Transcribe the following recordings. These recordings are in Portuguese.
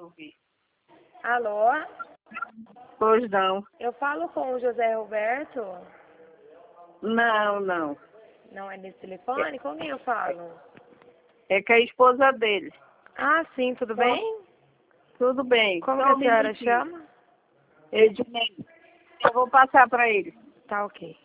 Alô? Pois não. Eu falo com o José Roberto? Não, não. Não é nesse telefone? Com quem eu falo? É com a esposa dele. Ah, sim, tudo bem? Tudo bem. Como Só que a um senhora minutinho. chama? Ednei. Eu vou passar para ele. Tá ok.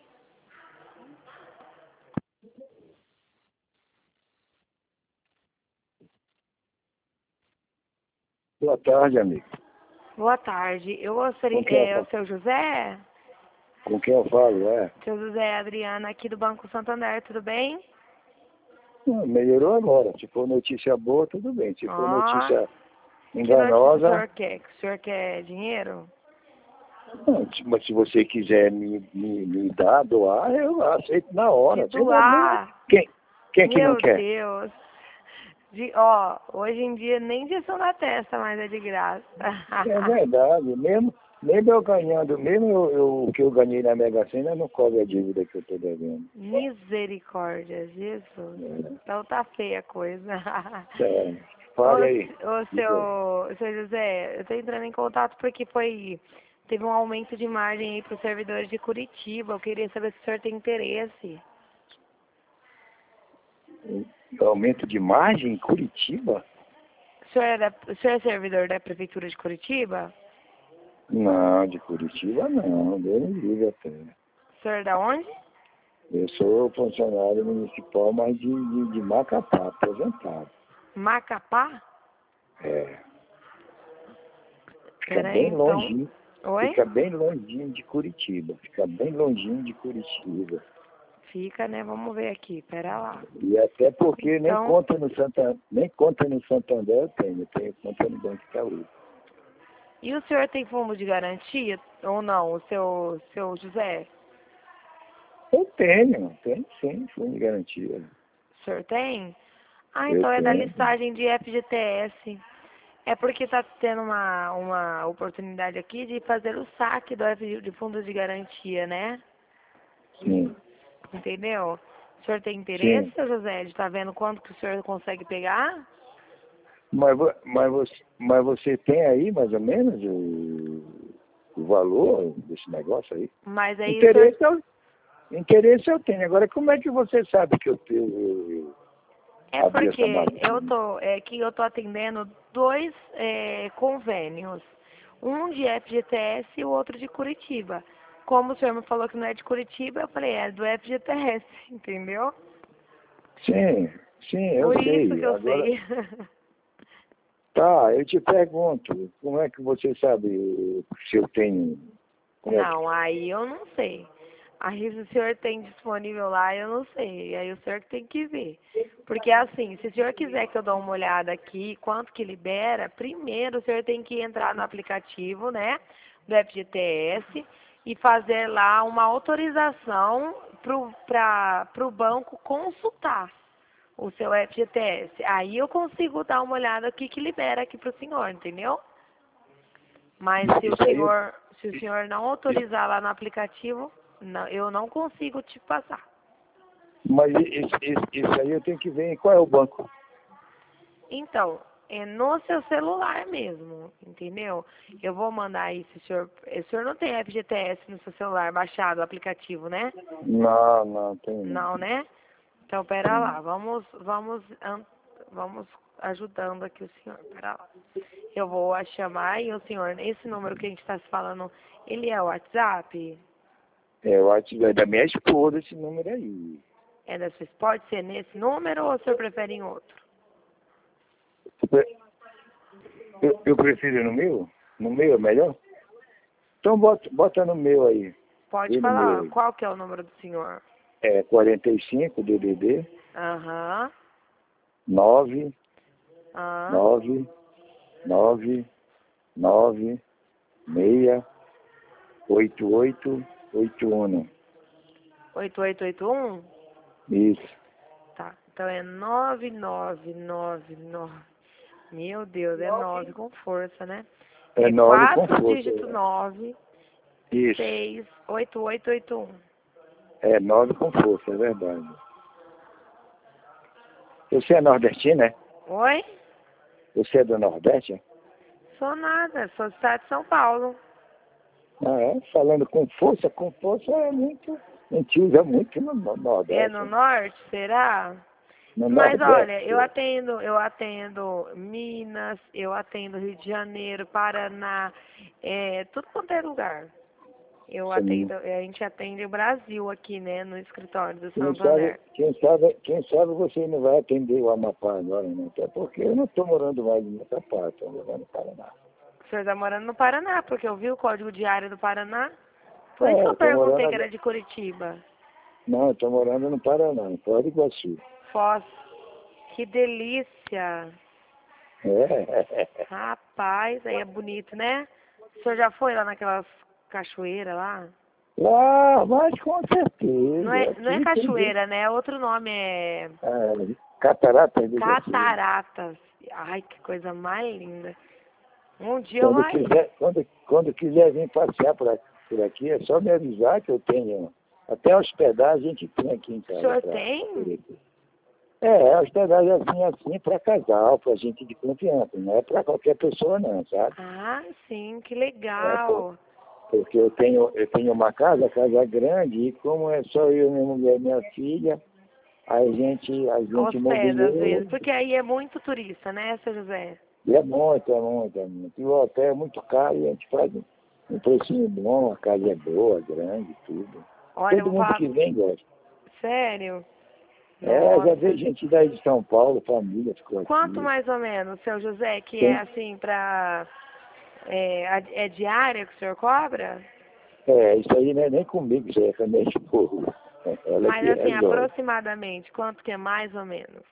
Boa tarde, amigo. Boa tarde. Eu gostaria... Com quem eu É o falo? seu José? Com quem eu falo, é? Seu José Adriana aqui do Banco Santander, tudo bem? Melhorou agora. Se for notícia boa, tudo bem. Se for Ó, notícia que notícia o enganosa... senhor quer? Que o senhor quer dinheiro? Não, mas se você quiser me dar, doar, eu aceito na hora. De doar? Quem que não Meu quer? Deus. Hoje em dia nem injeção na testa, mas é de graça. É verdade. Mesmo eu ganhando, o que eu ganhei na Mega Sena, não cobre a dívida que eu estou devendo. Misericórdia, Jesus. Então tá feia a coisa. É. Fale aí. Ô, seu José, eu tô entrando em contato porque teve um aumento de margem aí para os servidores de Curitiba. Eu queria saber se o senhor tem interesse. Aumento de margem em Curitiba? O senhor é servidor da Prefeitura de Curitiba? Não, de Curitiba não, Deus me livre até. O senhor é da onde? Eu sou funcionário municipal, mas de Macapá, aposentado. Macapá? É. Fica Peraí, bem então. longinho. Oi? Fica bem longinho de Curitiba. Fica bem longinho de Curitiba. Fica, né? Vamos ver aqui, pera lá. E até porque Então- nem conta no Santander eu tenho conta no Banco Itaú. E o senhor tem fundo de garantia ou não, o seu José? Eu tenho sim, fundo de garantia. O senhor tem? Ah, Eu então é da tenho. listagem de FGTS. É porque tá tendo uma oportunidade aqui de fazer o saque de fundo de garantia, né? Sim. Entendeu? O senhor tem interesse, Sim. seu José, de estar vendo quanto que o senhor consegue pegar? Mas você tem aí mais ou menos o valor desse negócio aí? Mas aí Interesse eu tenho. Agora, como é que você sabe que eu é abri essa porque máquina? eu tô atendendo dois convênios. Um de FGTS e o outro de Curitiba. Como o senhor me falou que não é de Curitiba, eu falei, é do FGTS, entendeu? Sim, eu Por sei. isso que eu Agora, sei. tá, eu te pergunto, como é que você sabe se eu tenho... Não, aí eu não sei. Aí se o senhor tem disponível lá, eu não sei. Aí o senhor que tem que ver. Porque assim, se o senhor quiser que eu dê uma olhada aqui, quanto que libera, primeiro o senhor tem que entrar no aplicativo, né, do FGTS e fazer lá uma autorização pro banco consultar o seu FGTS. Aí eu consigo dar uma olhada aqui que libera aqui pro senhor, entendeu? Mas se o senhor não autorizar lá no aplicativo, não, eu não consigo te passar. Mas isso aí eu tenho que ver em qual é o banco. Então, é no seu celular mesmo, entendeu? Eu vou mandar aí, se o senhor não tem FGTS no seu celular baixado o aplicativo, né? Não, tem não. Não, né? Então, pera lá, vamos ajudando aqui o senhor, pera lá. Eu vou a chamar e o senhor, esse número que a gente está se falando, ele é o WhatsApp? Eu acho que é da minha esposa esse número aí. É da sua, pode ser nesse número ou o senhor prefere em outro? Eu prefiro no meu? No meu é melhor? Então bota no meu aí. Pode E no falar, meu aí. qual que é o número do senhor? É 45 DDD Aham. 9 Ah. 9 9 9 6 8881. 8881? Isso. Tá. Então é 9999. Meu Deus, é 9 com força, né? É 9 com 4 força. dígito 9 Isso. 6 8881. É 9 com força, é verdade. Você é nordestino, né? Oi? Você é do Nordeste? Sou nada, sou do estado de São Paulo. Ah, é? Falando com força é muito, a gente usa muito no Nordeste. É no norte, será? No Mas Nordeste. olha, eu atendo Minas, eu atendo Rio de Janeiro, Paraná, tudo quanto é lugar. Eu Sim. atendo, a gente atende o Brasil aqui, né, no escritório do Quem Santander. sabe você não vai atender o Amapá agora, né? Até porque eu não estou morando mais em Amapá, estou morando no Paraná. O senhor está morando no Paraná, porque eu vi o código de área do Paraná. Por isso que eu eu tô perguntei morando que era de Curitiba. Não, eu estou morando no Paraná, em Foz do Iguaçu. Foz. Que delícia. É. Rapaz, aí é bonito, né? O senhor já foi lá naquelas cachoeiras lá? Lá, mas com certeza. Não é Aqui cachoeira, né? Outro nome é Cataratas do Iguaçu. cataratas. Ai, que coisa mais linda. Um dia eu vou. Quando quiser vir passear por aqui, é só me avisar que eu tenho. Até hospedagem a gente tem aqui em O casa. senhor tem? Hospedagem assim para casal, para gente de confiança. Não é para qualquer pessoa não, sabe? Ah, sim, que legal. Porque eu tenho uma casa grande, e como é só eu, minha mulher e minha filha, a gente Hospeda às mobiliou. vezes, porque aí é muito turista, né, seu José? E é muito. E o hotel é muito caro e a gente faz um precinho bom, a casa é boa, grande, tudo. Olha, eu Todo vou mundo falar. que vem gosta. Sério? Já Nossa. veio gente daí de São Paulo, família ficou aqui. Quanto mais ou menos, seu José, que é assim pra. É diária que o senhor cobra? Isso aí não é nem comigo, isso aí é com a minha esposa. Ela Mas que assim, resolve. aproximadamente, quanto que é mais ou menos?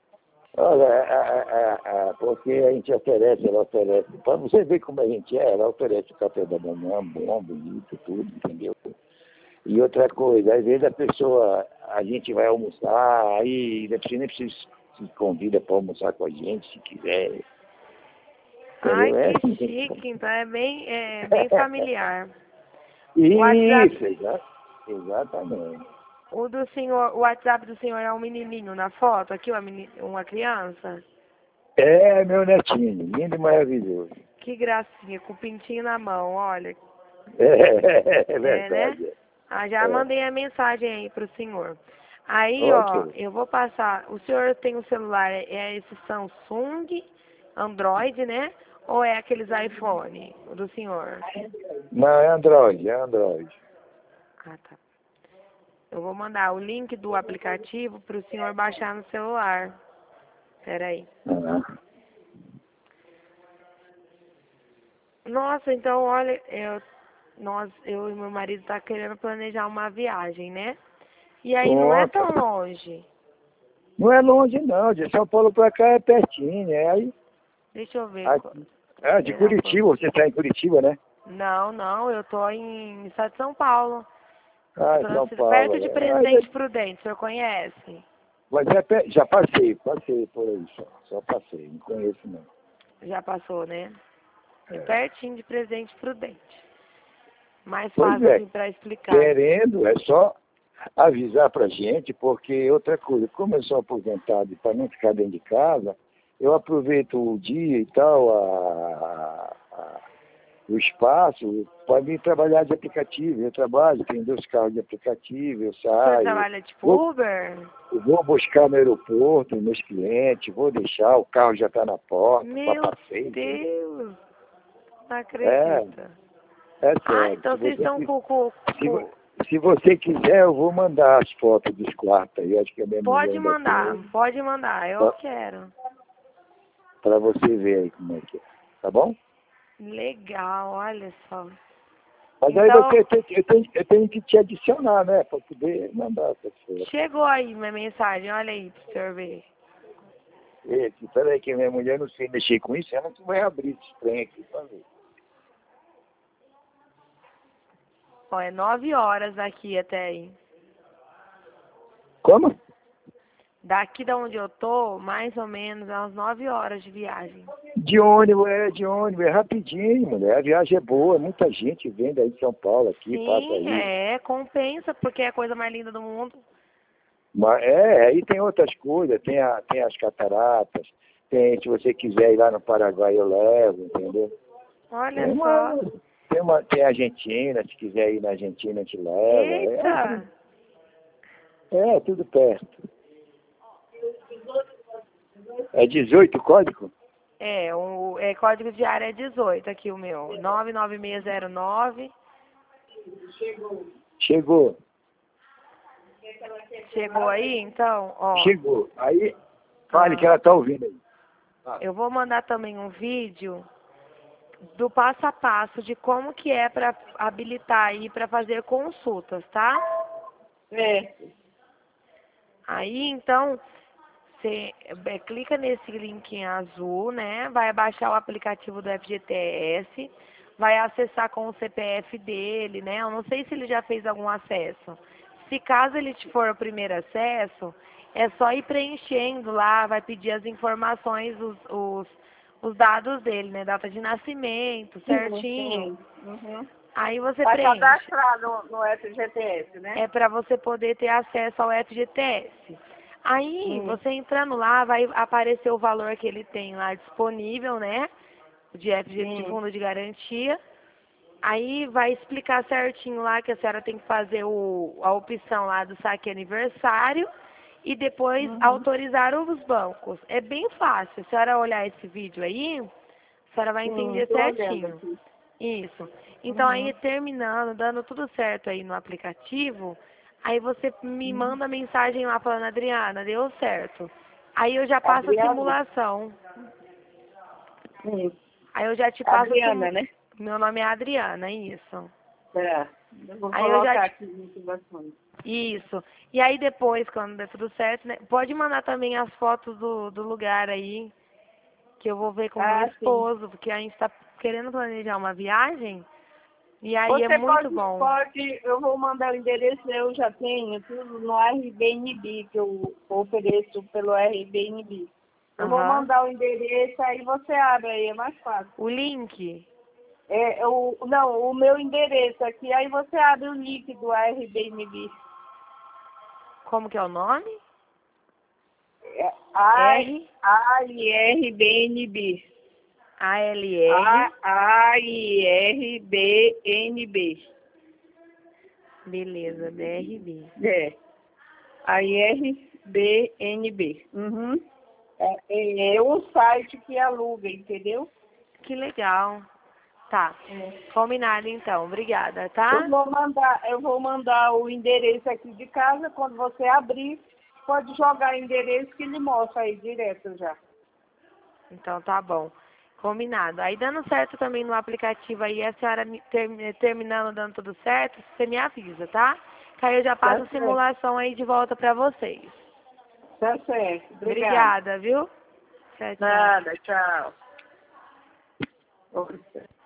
Olha, porque a gente ela oferece, para você ver como a gente ela oferece o café da manhã, bom, bonito, tudo, entendeu? E outra coisa, às vezes a gente vai almoçar, aí você nem precisa se convida para almoçar com a gente, se quiser. Ai, Entendeu? que chique, então é bem familiar. Isso, exatamente. O do senhor, o WhatsApp do senhor é um menininho na foto, aqui uma criança? É meu netinho, lindo e maravilhoso. Que gracinha, com o pintinho na mão, olha. É verdade. Né? Já mandei a mensagem aí pro senhor. Aí, ó, eu vou passar. O senhor tem um celular, é esse Samsung, Android, né? Ou é aqueles iPhone do senhor? Não, é Android. Ah, tá. Eu vou mandar o link do aplicativo pro senhor baixar no celular. Peraí. Nossa, então, olha, eu e meu marido tá querendo planejar uma viagem, né? E aí não é tão longe. Não é longe não, de São Paulo para cá é pertinho, né? Aí, Deixa eu ver. de Curitiba, você está em Curitiba, né? Não, eu tô em estado de São Paulo. Em São Paulo. Perto de Presidente Prudente, o senhor conhece? Mas já passei por aí só passei, não conheço não. Já passou, né? É pertinho de Presidente Prudente. Mais Pois fácil assim para explicar. Querendo, é só avisar pra gente, porque outra coisa, como eu sou aposentado e para não ficar dentro de casa, eu aproveito o dia e tal, o espaço, para vir trabalhar de aplicativo. Eu trabalho, tenho 2 carros de aplicativo, eu saio. O senhor trabalha tipo Uber? Eu vou buscar no aeroporto meus clientes, vou deixar, o carro já está na porta. Meu Deus! Não acredito. É sério. Ah, então vocês estão com... Se você quiser, eu vou mandar as fotos dos quartos aí. Acho que a minha Pode mandar, eu quero. Para você ver aí como é que é. Tá bom? Legal, olha só. Mas então, aí eu tenho que te adicionar, né? Para poder mandar essa foto. Chegou aí minha mensagem, olha aí para o senhor ver. Peraí que minha mulher não sei mexer com isso, ela não vai abrir esse trem aqui para ver. Ó, é 9 horas daqui até aí. Como? Daqui da onde eu tô, mais ou menos, é umas 9 horas de viagem. De ônibus, é rapidinho, mulher. A viagem é boa, muita gente vem daí de São Paulo aqui, passa aí. Compensa, porque é a coisa mais linda do mundo. Mas aí tem outras coisas, tem as cataratas, se você quiser ir lá no Paraguai, eu levo, entendeu? Olha Tem só. tem Argentina, se quiser ir na Argentina, a gente leva. Eita! É tudo perto. É 18 o código? Código de área é 18 aqui o meu. 99609. Chegou. Chegou aí, então? Ó. Chegou. Aí, fale que ela tá ouvindo aí. Eu vou mandar também um vídeo do passo a passo de como que é para habilitar aí para fazer consultas, tá? Aí, então, você clica nesse link em azul, né? Vai baixar o aplicativo do FGTS, vai acessar com o CPF dele, né? Eu não sei se ele já fez algum acesso. Se caso ele te for o primeiro acesso, é só ir preenchendo lá, vai pedir as informações, os dados dele, né? Data de nascimento, certinho. Uhum. Aí você Vai preenche. cadastrar no FGTS, né? É para você poder ter acesso ao FGTS. Aí, você entrando lá, vai aparecer o valor que ele tem lá disponível, né? De FGTS, de fundo de garantia. Aí vai explicar certinho lá que a senhora tem que fazer a opção lá do saque aniversário e depois autorizar os bancos. É bem fácil. Se a senhora olhar esse vídeo aí, a senhora vai entender Tô olhando certinho. aqui. Isso. Então aí terminando, dando tudo certo aí no aplicativo, aí você me manda mensagem lá falando, Adriana, deu certo. Aí eu já passo a Adriana? simulação. Aí eu já te passo Adriana, né? Meu nome é Adriana, isso. Eu vou Aí eu colocar já aqui as motivações. Isso. E aí depois, quando der tudo certo, né, pode mandar também as fotos do lugar aí, que eu vou ver com meu esposo, porque a gente tá querendo planejar uma viagem, e aí é Você muito bom. eu vou mandar o endereço, eu já tenho tudo no Airbnb, que eu ofereço pelo Airbnb. Eu vou mandar o endereço, aí você abre aí, é mais fácil. O link? Não, o meu endereço aqui, aí você abre o link do Airbnb. Como que é o nome? AIRBNB. ALR. AIRBNB. Beleza, BRB. AIRBNB. É um site que aluga, entendeu? Que legal. Tá. Combinado então. Obrigada, tá? Eu vou mandar o endereço aqui de casa. Quando você abrir, pode jogar o endereço que ele mostra aí direto já. Então tá bom. Combinado. Aí dando certo também no aplicativo aí, a senhora terminando dando tudo certo, você me avisa, tá? Que aí eu já passo a simulação aí de volta pra vocês. Tá certo. Obrigada, viu? Tchau, tchau. Nada, tchau.